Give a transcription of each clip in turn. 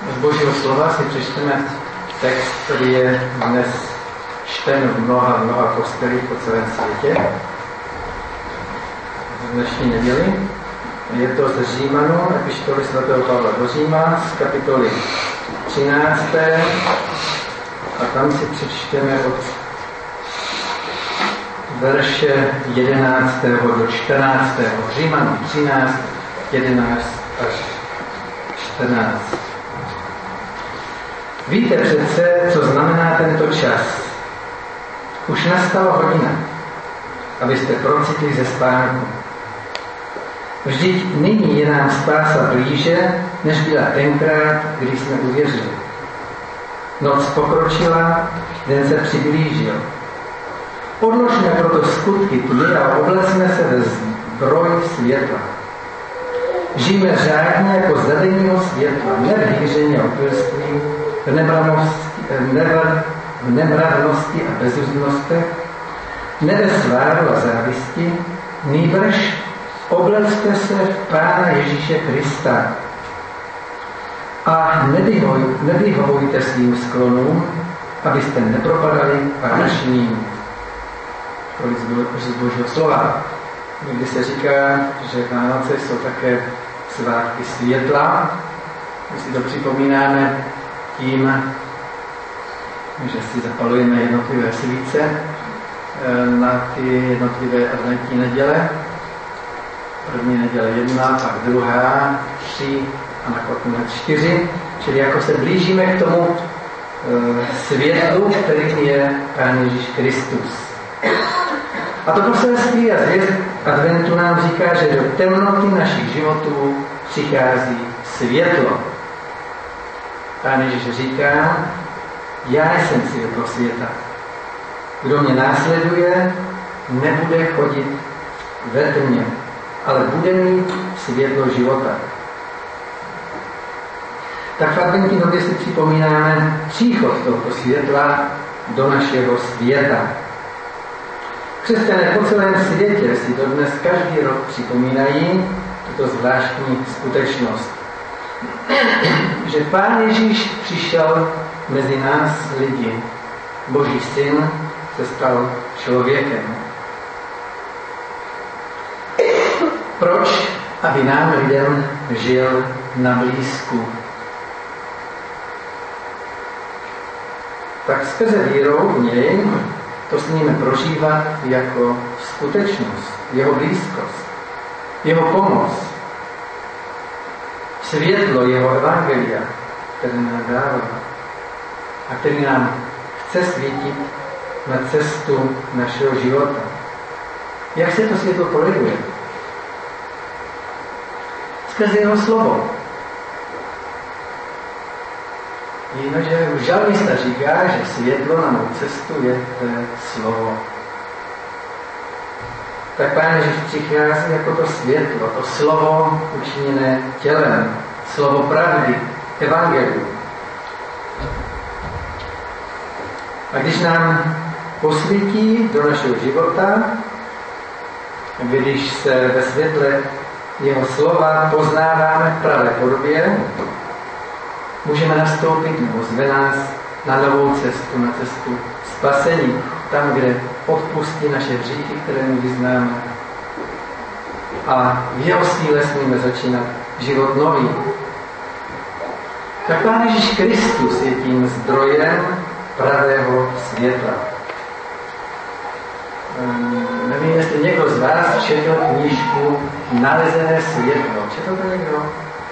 Z Božího slova si přečteme text, který je dnes čten v mnoha kostelích po celém světě. V dnešní neděli. Je to z Římanů, epištoly svatého Pavla do Říma, z kapitoly 13. A tam si přečteme od verše 11. do 14. Římanů 13, 11 až 14. Víte přece, co znamená tento čas. Už nastala hodina, abyste procitli ze spánku. Vždyť nyní je nám spása blíže, než byla tenkrát, když jsme uvěřili. Noc pokročila, den se přiblížil. Odložme proto skutky tmy a oblecme se ve zbroj světla. Žijme řádně jako za denního světla, ne v hýření a opilství, v nemravnosti a bezuzdnostech, ne ve sváru a závisti, nýbrž oblecte se v Pána Ježíše Krista a nevyhovujte svým sklonům, abyste nepropadali vášným. Tolik z Božího slova. Někdy se říká, že Vánoce jsou také svátky světla. My si to připomínáme tím, že si zapalujeme jednotlivé svíce na ty jednotlivé adventní neděle. První neděle 1, pak 2, 3 a nakonec 4. Čili jako se blížíme k tomu světlu, kterým je Pán Ježíš Kristus. A to poselství a zvěst adventu nám říká, že do temnoty našich životů přichází světlo. Pán Ježíš říká, já jsem světlo světa. Kdo mě následuje, nebude chodit ve tmě, ale bude mít světlo života. Tak v adventní době si připomínáme příchod tohoto světla do našeho světa. Křesťané po celém světě si dodnes každý rok připomínají tuto zvláštní skutečnost, že Pán Ježíš přišel mezi nás lidi. Boží syn se stal člověkem. Proč? Aby nám lidem žil na blízku. Tak skrze vírou v něj to smíme prožívat jako skutečnost, jeho blízkost, jeho pomoc, světlo jeho evangelia, které nám dává a který nám chce svítit na cestu našeho života. Jak se to světlo projevuje? Skrze jeho slovo. Víme, že žalmista říká, že světlo na mou cestu je slovo. Tak Pán Ježíš přichází jako to světlo, to slovo učiněné tělem, slovo pravdy, evangelium. A když nám posvítí do našeho života, když se ve světle jeho slova poznáváme v pravé podobě, můžeme nastoupit nebo zve nás na novou cestu, na cestu spasení, tam, kde odpustí naše hříchy, které mu vyznáme. A v jeho síle smíme začínat život nový. Tak Pán Ježíš Kristus je tím zdrojem pravého světla. Nevím, jestli někdo z vás četl knížku Nalezené světlo. Četl to někdo?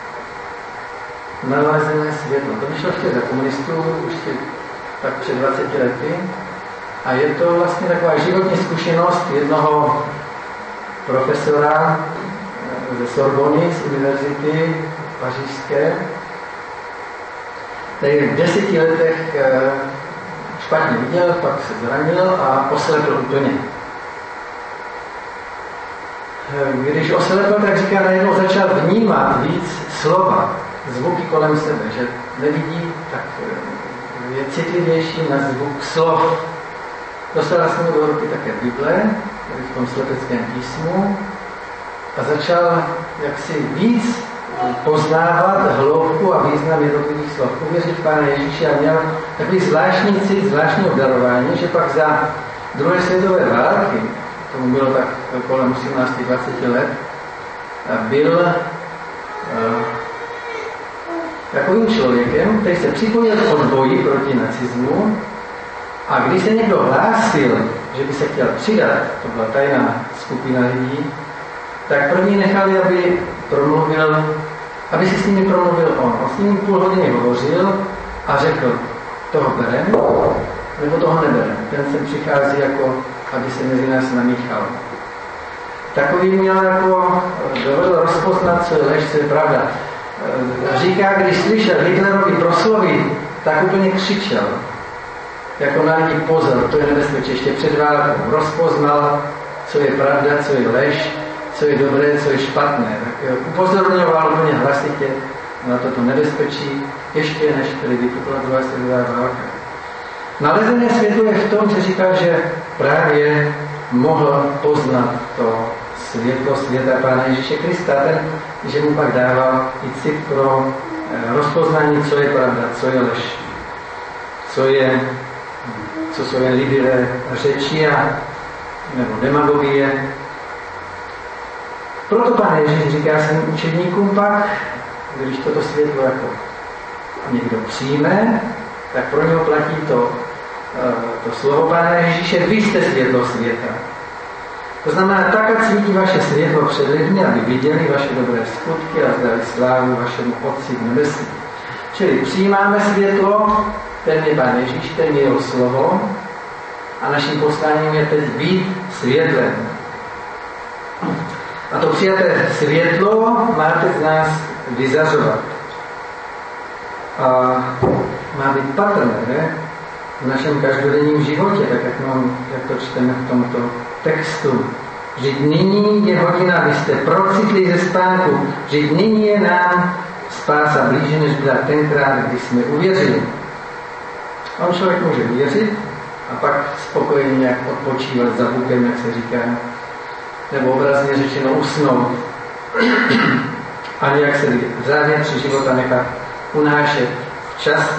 Nalezené světlo. To vyšlo ještě za komunistů, už tak před 20 lety. A je to vlastně taková životní zkušenost jednoho profesora ze Sorbony, z univerzity pařížské, který v 10 letech špatně viděl, pak se zranil a oslepl úplně. Když oslepl, tak říká, najednou začal vnímat víc slova, zvuky kolem sebe, že nevidí, tak je citlivější na zvuk slov. Dostala se mu do ruky také Bible, tady v tom slepeckém písmu, a začal jaksi víc poznávat hloubku a význam jednotlivých slov. Uvěřit v Pána Ježíše a měl takový zvláštní cit, zvláštní obdarování, že pak za druhé světové války, tomu bylo tak kolem 18-20 let, byl takovým člověkem, který se připojil k odboji proti nacismu, a když se někdo hlásil, že by se chtěl přidat, to byla tajná skupina lidí, tak první nechali, aby si s nimi promluvil on. On s nimi půl hodiny hovořil a řekl, toho berem, nebo toho neberem. Ten sem přichází jako, aby se mezi nás namíchal. Takový měl jako, dovedl rozpoznat, co je lež, co je pravda. Říká, když slyšel Hitlerovi proslovy, tak úplně křičel. Jako na lidi pozor, to je nebezpečí, ještě před válkou. Rozpoznal, co je pravda, co je lež, co je dobré, co je špatné. Tak upozorňoval úplně hlasitě na toto nebezpečí, ještě než tedy vypukla druhá světová válka. Nalezené světlo je v tom, že říká, že právě mohl poznat to světlo světa Pána Ježíše Krista, ten, že mu pak dával i cit pro rozpoznání, co je pravda, co je lež, co jsou jen libivé řeči nebo demagogie. Proto Pán Ježíš říká svým učedníkům pak, když toto světlo jako někdo přijme, tak pro něho platí to slovo Pána Ježíše, vy jste světlo světa. To znamená, tak, ať svítí vaše světlo před lidmi, aby viděli vaše dobré skutky a zdali slávu vašemu Otci v nebesích. Čili přijímáme světlo, ten je Pán Ježíš, ten je jeho slovo a naším posláním je teď být světlem. A to přijaté světlo má teď z nás vyzařovat. A má být patrné v našem každodenním životě, tak jak to čteme v tomto textu. Vždyť nyní je hodina, vy jste procitli ze spánku, vždyť nyní je nám spása blíže, než byla tenkrát, když jsme uvěřili. On člověk může uvěřit a pak spokojeně nějak odpočívat za bukem, jak se říká, nebo obrazně řečeno usnout. A nějak se v závětří života nechat unášet v čase.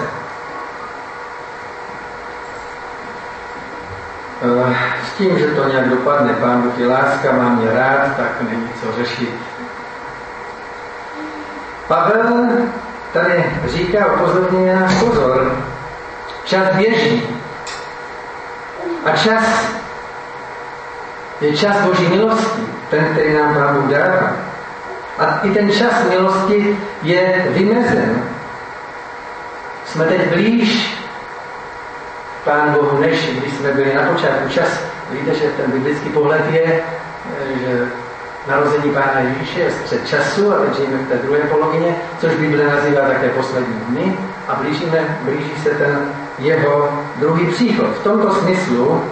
S tím, že to nějak dopadne, Pán Bůh je láska, má mě rád, tak není co řešit. Pavel tady říká, upozorňuje nás pozor. Čas běží. A čas je čas Boží milosti, ten, který nám Pán Bůh dává. A i ten čas milosti je vymezen. Jsme teď blíž Pán Bohu, než když jsme byli na počátku času. Víte, že ten biblický pohled je, že narození Pána Ježíše je střed času a teď žijeme v té druhé polovině, což Bible nazývá také poslední dny a blíží se ten jeho druhý příchod. V tomto smyslu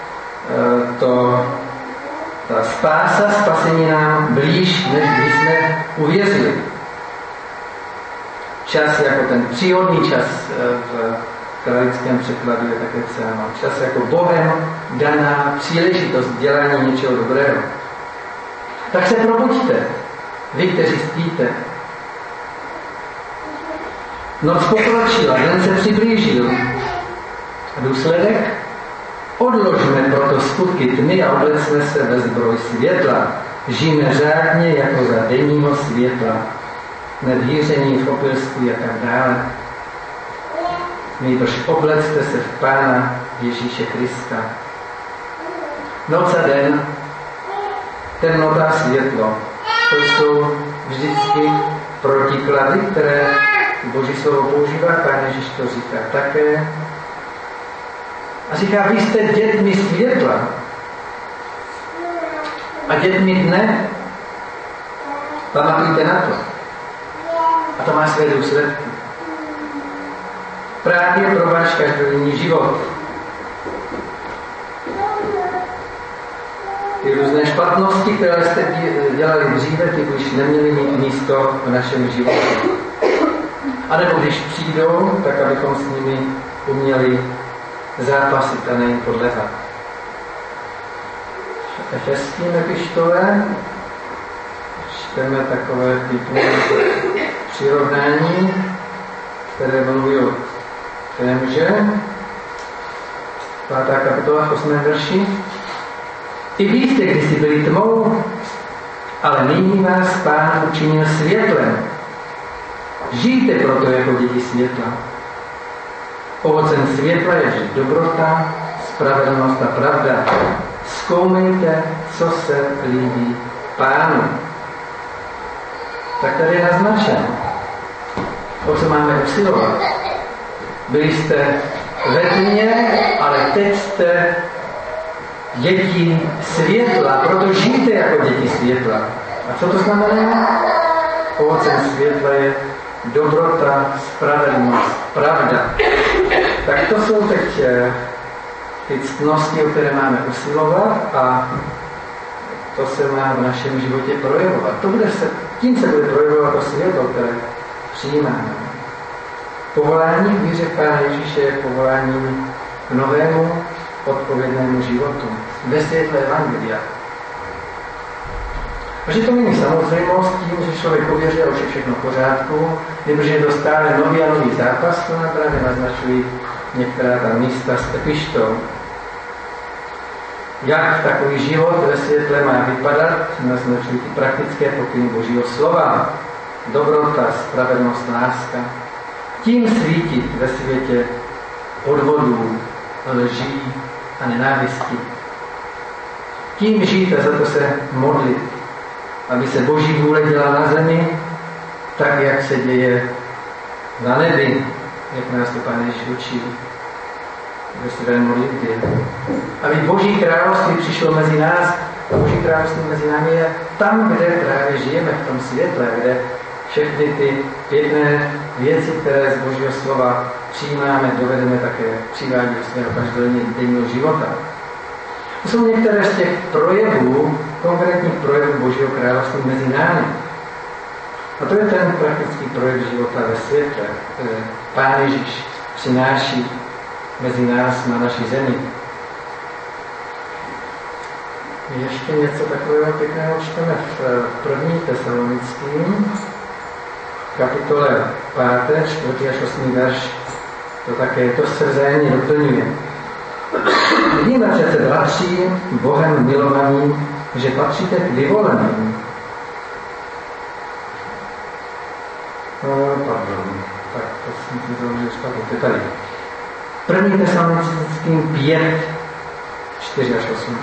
ta spása, spasení nám blíž, než když jsme uvěřili. Čas jako ten příhodný čas v kralickém překladu je také psáno. Čas jako Bohem daná příležitost dělání něčeho dobrého. Tak se probuďte, vy, kteří spíte. Noc pokročila, den se přiblížil. A důsledek? Odložme proto skutky tmy a oblecme se ve zbroj světla. Žijme řádně jako za denního světla. Nedhýření v opilství a tak dále. Nýbrž oblecte se v Pána Ježíše Krista. Noc a den, temnota a světlo. To jsou vždycky protiklady, které Boží slovo používá. Pán Ježíš to říká také. A říká, vy jste dětmi světla a dětmi dne. Pamatujte na to. A to má své důsledky. Právě pro váš každodenní život. Ty různé špatnosti, které jste dělali dříve, ty už neměly mít místo v našem životě. A nebo když přijdou, tak abychom s nimi uměli zápasit a nejen podléhat. Efeským epistole čteme takové ty přirovnání, které mluví o témže. 5. kapitola v 8. verši. I vy jste kdysi byli tmou, ale nyní vás Pán učinil světlem. Žijte proto jako děti světla. Ovocem světla je vždy dobrota, spravedlnost a pravda. Zkoumejte, co se líbí Pánu. Tak tady je naznačeno, o co máme usilovat. Byli jste ve tmě, ale teď jste děti světla, proto žijte jako děti světla. A co to znamená? Ovocem světla je dobrota, spravedlnost, pravda. Tak to jsou teď ty ctnosti, o které máme usilovat a to se má v našem životě projevovat. Tím se bude projevovat to světlo, které přijímáme. Povolání k víře v Pána Ježíše je povolání k novému, odpovědnému životu ve světle evangelia. A že to není samozřejmost tím, že člověk uvěří a už je všechno v pořádku, nebo že je to stále nový a nový zápas, to nám právě naznačují některá ta místa s epištou. Jak takový život ve světle má vypadat, naznačují ty praktické pokyny Božího slova. Dobrota, spravedlnost, láska. Tím svítit ve světě podvodů, lží a nenávisti. Tím žít a za to se modlit, aby se Boží vůle dělala na zemi, tak, jak se děje na nebi, jak nás to Pán Ježíš učí ve své modlitbě. Aby Boží království přišlo mezi nás, a Boží království mezi námi je tam, kde právě žijeme v tom světle, kde všechny ty pěkné věci, které z Božího slova přijímáme, dovedeme také přivádět do svého každodenního života. To jsou některé z těch projevů, konkrétních projevů Božího království mezi námi. A to je ten praktický projev života ve světle, které Pán Ježíš přináší mezi nás na naší zemi. Ještě něco takového pěkného čteme v 1. Tesalonickým, kapitole 5., 4. až 8. verš. To také to se vzájemně doplňuje. Víme přece, bratři, Bohem milovaní, že patříte k vyvoleným. Pardon, tak to jsem si založil špatně, to je tady. 1. Tesalonickým 5, 4 až 8.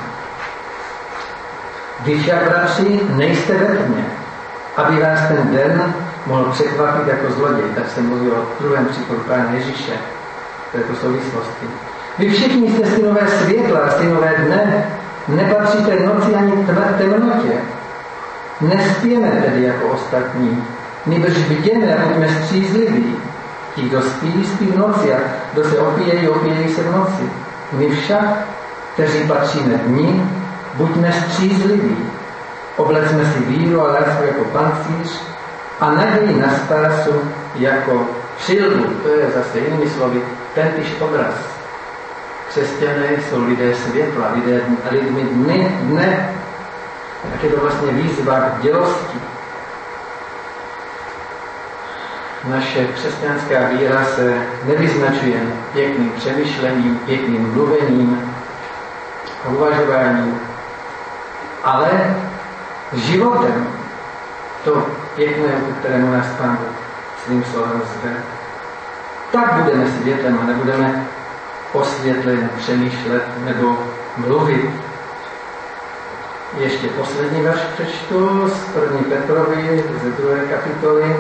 Vy však, bratři, nejste ve tmě, aby vás ten den mohl překvapit jako zloděj. Tak se mluví o druhém příchodu Pána Ježíše v této souvislosti. Vy všichni jste synové světla, synové dne, nepatříte noci ani temnotě. Nespěme tedy jako ostatní, nýbrž bděme a buďme střízliví. Ti, kdo spí, spí v noci, a kdo se opíjejí se v noci. My však, kteří patříme dni, buďme střízliví. Oblecme si víru a lásku jako pancíř a naději na spásu jako přilbu. To je zase jinými slovy tentýž obraz. Křesťané jsou lidé světla, lidmi dne. Tak je to vlastně výzva k dělosti. Naše křesťanská víra se nevyznačuje pěkným přemýšlením, pěkným mluvením a uvažováním, ale životem, to pěkné, kterému nás Pán svým slovem zve. Tak budeme světlem a nebudeme osvětlen přemýšlet nebo mluvit. Ještě poslední verš přečtu z 1. Petrovi ze 2. kapitoly.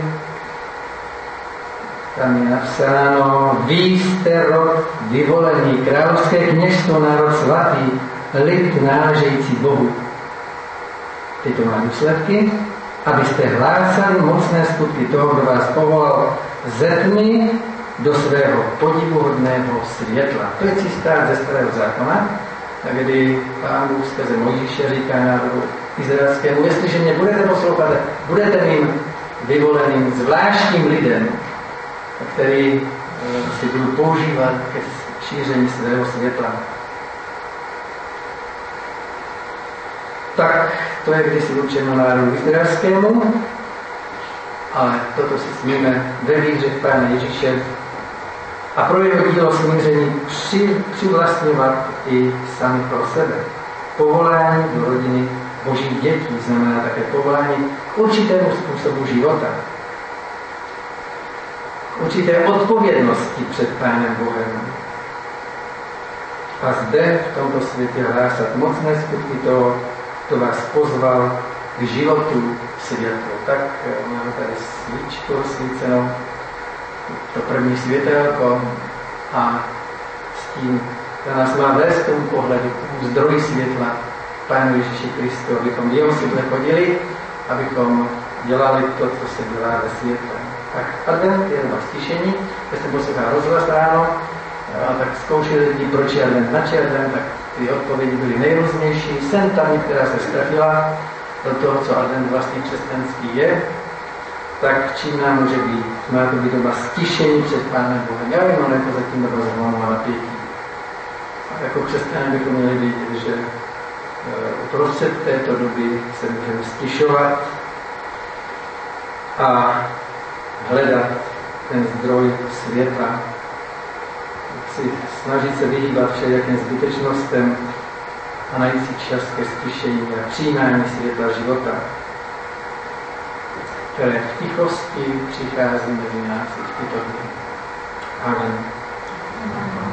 Tam je napsáno: Vy jste rod vyvolený, královské kněžstvo, národ svatý, lid náležející Bohu. Teď to má důsledky, abyste hlásali mocné skutky toho, kdo vás povolal ze tmy do svého podivuhodného světla. To je citát ze Starého zákona, kdy Pán Bůh skrze Mojžíše říká národu izraelskému: jestliže mě budete poslouchat, budete mým vyvoleným zvláštním lidem, který si budu používat ke šíření svého světla. Tak to je kdysi určeno národu izraelskému. ale toto si smíme ve víře v Pána Ježíše a pro jeho dílo smíření přivlastňovat i sami pro sebe. Povolání do rodiny Božích dětí znamená také povolání k určitému způsobu života, k určité odpovědnosti před Pánem Bohem. A zde v tomto světě hlásat mocné skutky toho, kdo vás pozval k životu světlo. Tak máme tady svíčku rozsvícenou, to první světelko a s tím to nás má vést k tomu pohledu, k zdroji světla Pánu Ježíši Kristu, abychom jeho světle chodili, abychom dělali to, co se dělá ve světle. Tak advent je na stišení, když jsem poslouchal rozhlas ráno, a tak zkoušeli lidi, proč je advent, na advent, tak ty odpovědi byly nejrůznější. Jsem tam, která se strafila do toho, co advent vlastně křesťanský je, tak čím nám může být? Má to být doba stišení před Pánem Bohem. Já vím, jako zatím doba zvolená napětí. A jako křesťané bychom měli vědět, že uprostřed této doby se můžeme stišovat a hledat ten zdroj světla. Si snažit se vyhýbat všelijakým zbytečnostem a najít si čas ke stišení a přijímání světla života, které v tichosti přichází mezi nás i v tyto dny. Amen.